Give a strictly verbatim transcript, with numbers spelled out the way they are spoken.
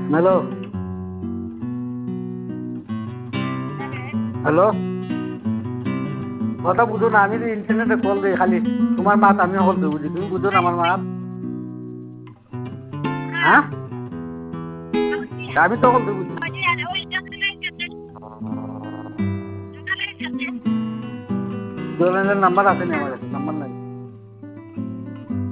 Hello, hello, কথা বুঝো না, আমি তো ইন্টারনেটে কল দিই খালি তোমার মাত আমি কল দিই বুঝি, তুমি বুঝো না আমার মাত। হ্যাঁ, আমি তো কল দিই বুঝি। জলের নাম্বার আছে নি আমার কাছে? নাম্বার নাই।